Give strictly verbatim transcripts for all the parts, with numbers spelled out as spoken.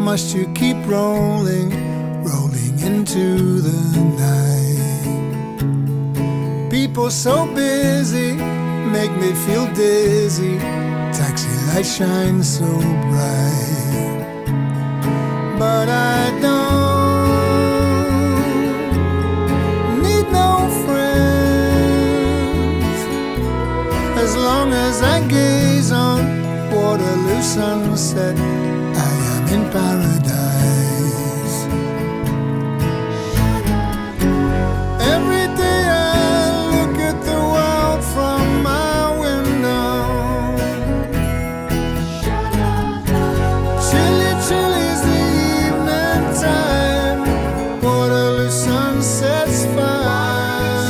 must you keep rolling, rolling into the night? People so busy make me feel dizzy. Taxi lights shine so bright, but I don't need no friends as long as I gaze on Waterloo sunset. I am in paradise. Every day I look at the world from my window. Chilly, chilly's the evening time. Waterloo sunset's fine.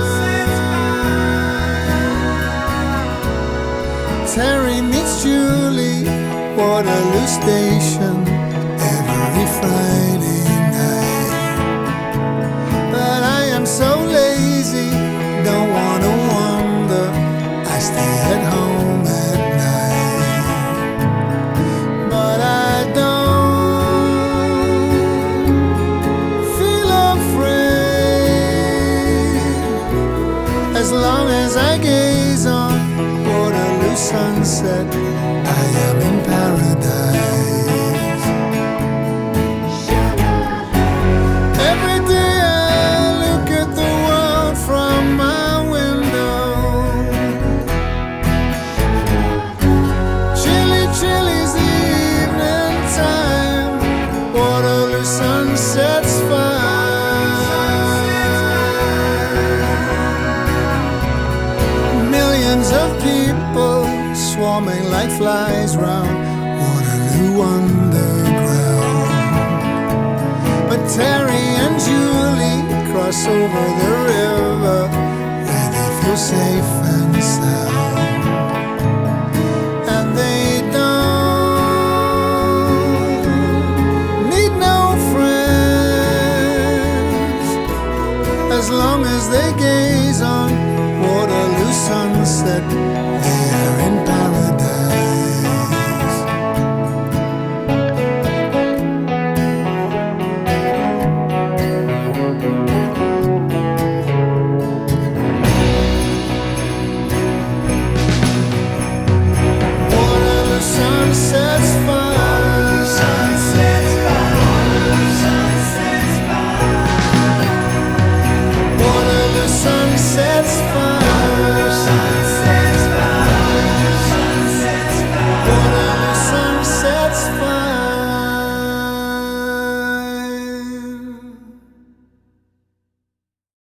Terry meets Julie, Waterloo Station, every Friday night. But I am so lazy, don't wanna wander, I stay at home at night. But I don't feel afraid as long as I gaze on Waterloo sunset. I am in paradise. Every day I look at the world from my window. Chilly, chilly's the evening time. Waterloo sunset's fine. Millions of people swarming like flies round Waterloo Underground. But Terry and Julie cross over the river where they feel safe and sound. And they don't need no friends as long as they gaze on Waterloo sunset. They are in paradise.